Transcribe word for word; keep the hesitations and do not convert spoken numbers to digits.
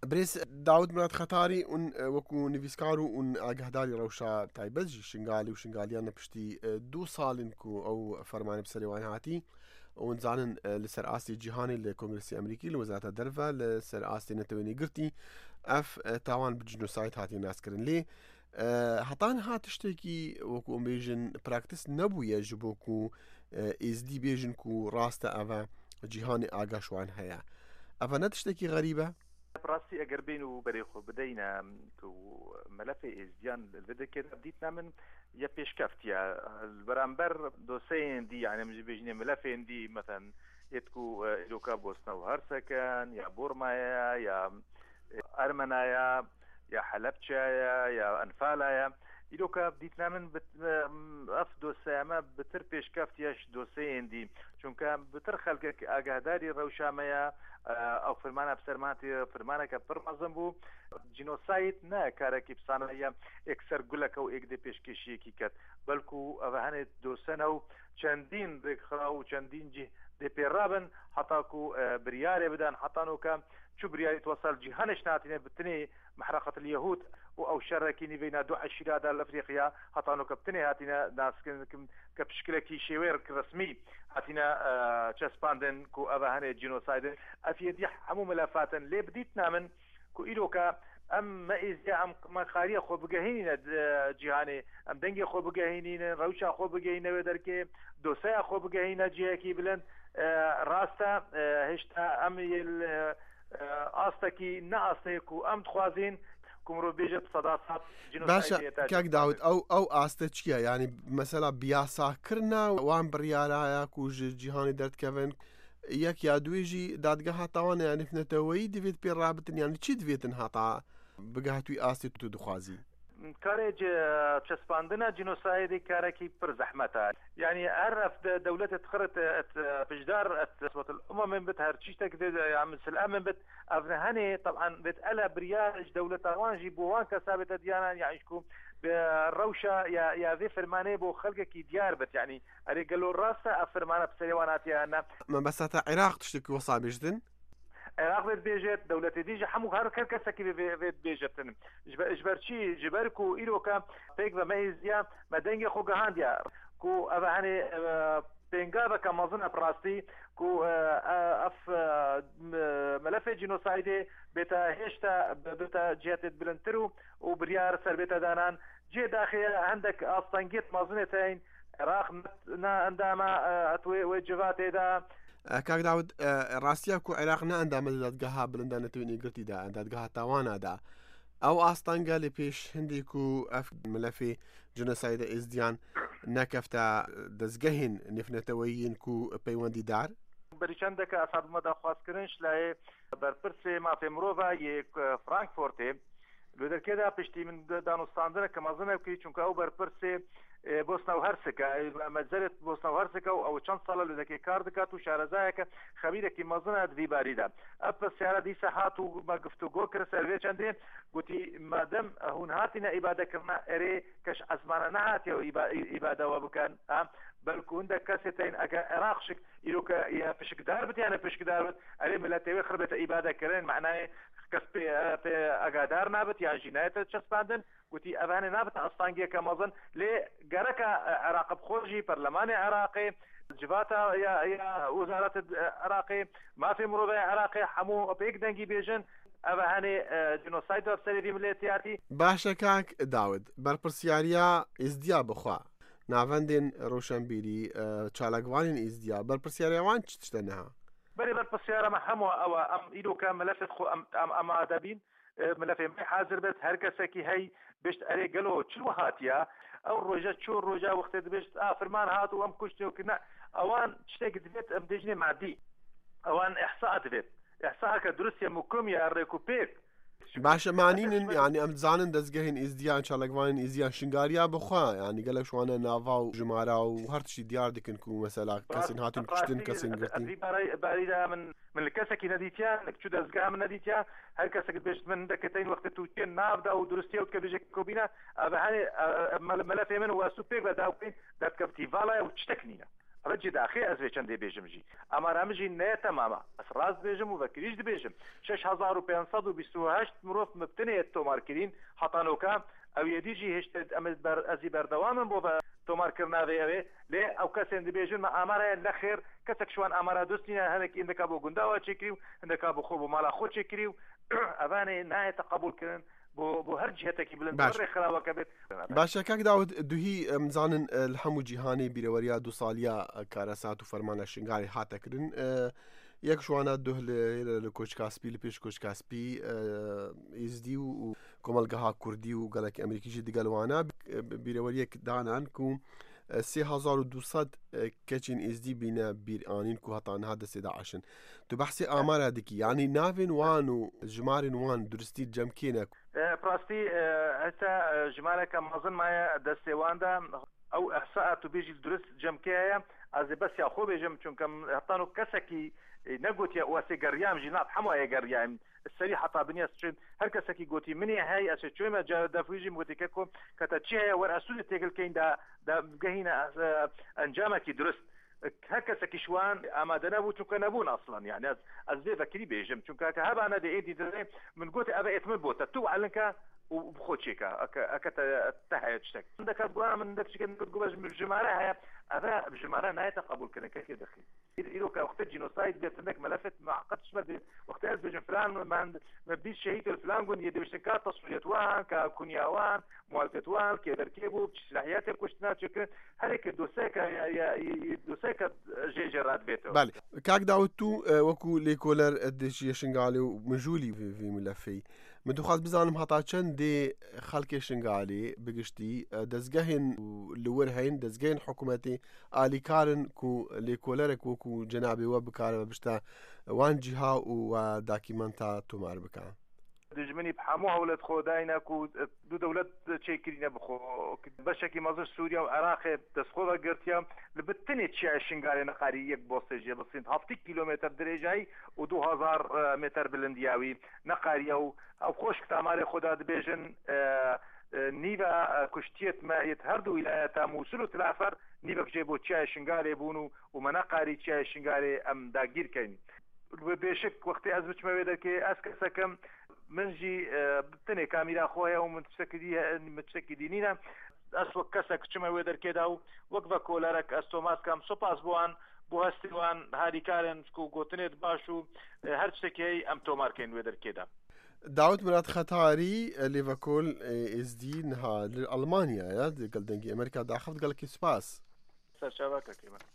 برێس داود مراد خەتاری اون وەکو نویسکار و اون ئاگاداری ڕەوشە تایبەتژی شنگالی و شنگالیان پشتی دوو ساڵن و ئەو فەرمانە بەسەریوان هاتی ئەوەن زانن لەسەر ئاستی جیهانی لە کۆنگرسی ئەمریکی لە وەزارەتە دەرەوە لەسەر ئاستی نەتەوەینی گرتی ئەف تاوان بجنۆسایت هاتی ناسکردن لێ هەتان هات شتێکی وەکو ئەم بێژن پراکتس نەبوویە ji بۆ ku ئێزدی بێژن و ڕاستە ئەڤە جیهانی ئاگاشوان هەیە ئەڤە نە تشتێکی غەریبە ڕاستی ئەگەر بین و بەرێخۆ بدەینە مەلەفی ئێزدیان لەدەکێت دیتنا من یە پێشکەفتە بەرامبەر دۆسەیەندی یانە مژ بێژنێ مەلەفێندی مەتەن ئێتکو ئێلۆکا بۆستنە و هەرسەکەن یا بۆرمایە یا ئەرمەنایە یا حەلەبچایە یا ئەنفالایە ئیلۆکا دیتنا من ئەف دۆسەیەمە بتر پێشکەفتیەش دۆسەیەندی چونکە بتر خەلکێک ئاگاداری ڕەوشامەیە ئەو فرمانە بسەرماتی فرمانێکە پڕ مەزم بوو جینۆسایت نە کارێکی پسانەیە ئێکسەر گولەکە و ئێک دێ پێشکەشیەکی کرد بەڵکو ئەوە هەنێت دۆسەنە و چەندین ڕێکخرا و چەندین جی دێپێڕابن هەتاکو بریارێ بدەن هەتانۆکە چوو بریاری تۆسەل جیهانش ناتینێ بتنێ محرقة اليهود او شركي نيفينا دو عشيرادا لافريقيا هاتانو كابتني هاتينا ناس كبشكلكي شوير رسمي هاتينا تشسباندن كو اباهاني جينوسايد افيدي حمو ملافات لي بديتنا من كو ايلوكا ام ما ازيا ام ما خاريه خو بگهينينا جيهاني ام دنگي خو بگهينينا روشا خو بگهينينا ودركي دوسا خو بگهينينا جيكي بلن راستا هشتا ام ئاستەکی نەئاستەیەک و ئەم دخوازین کومڕۆ بێژێت سەداسات باشە کاک داود ئەو ئەو ئاستە چییە ینی مەسەلا بیاساکردنا وان بڕیارایە و جیهانی دەردکەون یەک یا دوێژی دادگە هاتاوانە یانی فنەتەوەی دەوێت پێ ڕابتن یانی چی دەوێتن هاتا بگاتووی ئاستی تو دخوازی کارێک چەسپاندنە جینۆسایدی کارێکی پر زەحمەتە یعنی هەر دەولەتت خرت پشدار أسوة الأمم من بت هرشيتك مثل أمن بت أفنهني طبعا بت ألا برياج دولة وانجي بوان كسابت ديانا يعيشكم بالروشة يا يا ذي فرماني بو خلقك ديار بت يعني أري قالوا الراسة أفرمانة بسيواناتي أنا ما بس هتا عراق تشتكي وصعب جدا عراق بيت بيجت دولة ديجا حمو هر كل كسكي بيت بيجت جبرشي جبركو إيروكا بيك بميزيا مدنجي خو جهانديا كو أبهاني بينجابا كمازن أبراستي كو أف ملف جينوسايدي بيتا هشتا بيتا جهات بلنترو وبريار سر بيتا دانان جي داخل عندك أصلاً مازنتين عراق عندما أتوي وجبات دا کاک داود ڕاستیا کو عێراق نەئەندامە دادگەها بلندا نەتوێنی گرتیدا دادگەها تاوانادا ئەو ئاستانگە لە پێش هەندێک و ئەف ملەفی جنۆسایدە ئێزدیان نەکەفتە دەستگەهین نفنەتەوەیین و پەیوەندیدار بەریچەندەکە ئەسابمەدا خوازکردنش لای بەرپرسێ مافێ مرۆڤ یەک فرانکفۆرتێ لە دەرکێدا پشتی من دانوستاندنە کە مەزنە بکەی چونکە ئەو بەرپرسێ بۆستنە و هەرسەکە مەجزرێت بۆستنە و هەرسەکە و ئەو چەند ساڵە لە دەکەی کار دەکات و شارەزایەکە خەبیرێکی مەزنە دیباریدا ئەپە سیارە دیسە هات و گفتوگۆ کرد سەروێ چەندێ گوتی مادەم هون هاتینە ئیبادەکردنا ئەرێ کەش ئەزمانە نەهاتیەوە ئیبادەوە بکەن بەڵکو هەندە کەسێتین ئەگە عێراقشک ئیرۆکە یا پشکدار بێت یانە پشکدار بێت ئەرێ ملەتەوەی خربێتە ئیبادەکردن معنای کەس پێ ئەگادار نابێت یان ژینایەتە چەسپاندن گوتی ئەوانە نابێت ئەستانگیەکە مەزن لێ گەرەکە عێراق بخۆشی پەرلەمانی عێراقی جباتە یا وزارەت عێراقی مافی مرۆڤی عێراقی هەموو پێک دەنگی بێژن ئەوانێ جنۆساید بەسەری ملێتیاتی باشە کاک داود بەرپرسیاریە ئێزدیا بخوا ناوەندێن ڕۆشنبیری چالاکوانین ئێزدیا بەرپرسیاریەوان چ تشتە نەها بەری بەرپرسیارەمە هەموو ئەوە ئەم ئیرۆکە مەلەفت خۆ ئەم ئامادەبین ملفي ما حاضر بس هركسكي هي باش اري قالوا شنو هاتيا او روجا شو روجا وقت باش اه فرمان هات وام كشتي وكنا اوان تشتاق دبيت ام دجني معدي اوان احصاء دبيت احصاء كدروسيا مكوميا ريكوبيك باشە مانینن ینی ئەم زانن دەستگەهین ئێزدیان چالاکوانین ئێزدیان شنگاریا بخوا ینی گەلە شوانە ناوا و ژمارە و هەرچی دیار دکن و مەسەلا کەسین هاتون کوشتن کەسین گرتن باریدا من من کەسێکی نەدیتیان لەکچوو دەستگا من نەدیتیا هەر کەسێک بێشت من دەکەتین وەختە تووتێن نابدا و دروستیە و کە بێژێک کۆبینە ئەبەهانێ مەلەفێ من واسو پێک بەداوکەین دەتکەفتی ڤاڵایە و شتێک نینە رجي داخل أزوي چندي بيجم جي أما رامجي نية تماما أسراز بيجم وذكريش دي بيجم شش هزار وبيانصد وبيستوهاشت مروف مبتنية تومار كرين حطانوكا أو يديجي هشت أمد بر أزي بردوام بوضا تومار كرنا ذي ليه أو كسين دي بيجم ما أمارا الأخير كسك شوان أمارا دوستينا هنك إنك أبو قنداوة تشكريو إنك أبو خوب ومالا خود تشكريو أباني نهاية تقبل كرن بو هر جهتك بلند ور خلاوه كبت باشا كاك داود دوهي مزانن الحمو جيهاني بيروريا دو ساليا كارسات وفرمان شنغاري هاتا كرن يك شوانا دوه لكوش كاسبي لبيش كوش كاسبي يزدي و كومالغها كردي و قالك امريكي جدي قالوانا بيروريا دانان كو سي هزار و دوصد كچين ازدي بينا بيرانين كو هطان هذا سيدا عشن تو بحثي آمار هادكي يعني نافين وانو جمارين وان درستي جمكينك براستي هسا جمالك مظن معايا دستيواندا او احصاء تو بيجي درست جمكيها از بس يا خو بيجم چونكم هطانو كسكي نقوت يا واسي قريام جينات حمو يا قريام السري حتى بنيا سترين هر كسكي قوتي مني هاي اسي چويما جا دافويجي موتيككو كتا چي هي ور اسود تيكل كين دا دا قهينا انجامك درست هكذا كشوان اما دنابو چونك نبون اصلا يعني از از ذي فكري بيجم چونك هبا انا دي ايدي دري من قوتي ابا اتمن بوتا تو علنك وبخوتشيكا اكا اكا تحياتشتك عندك ابغى من عندك شكل قبل بجمارة ابا بجمارة نهاية تقبل كنا كيف دخل إذا كان وقت الجنوسايد بيت عندك ملفت ما عقدتش بدي وقت أزبج فلان ما ما بديش شهيد الفلان قلنا يدي بشتكى تصويت وان ككونيا وان موالفة وان كيدر كيبو بسلاحيات الكشتنات شكل هذيك الدوسيكا يا دوسيكا جي جرات بيته. بالي كاك داوتو وكو ليكولر قديش يشنغالي ومجولي في في ملفي مدو خاص بزانم هتا چند دي خلق شنغالي بگشتي دزگهن لورهين دزگهن حكومتي آلي كارن كو ليكولرك وكو جنابي وبكار بشتا وان جهة و داكيمنتا تومار بكا دجمني بحموها ولد خوداينا كو دو دولت تشيكرينا بخو بشكي مازر سوريا وعراق تسخوضا قرتيا لبتني تشيع الشنغالي نقاري يك بوستيجي بسين هفتي كيلومتر دريجاي ودو هزار متر بلندياوي نقاري او او خوش كتاماري خودا دبيجن نيفا كشتيت ما يتهردو ولاياتا موصلو تلافر نيفا كجيبو تشيع الشنغالي بونو ومنقاري تشيع الشنغالي ام داقير كين بشك وقتي ازمش ما بيدك اسكسكم منجي بتني كاميرا خويا ومتسكدي متسكدينينا اسوق كسك چما ويدر كداو وقفه كولارك استوماس كام سوباس بوان بوهستوان هادي كارن سكو غوتنيت باشو هر شتكي ام تو ماركين ويدر كدا داود مراد خطاري ليفربول ازدي نها لالمانيا يا قال دنجي امريكا داخل قال كي سباس سر شبكه كمان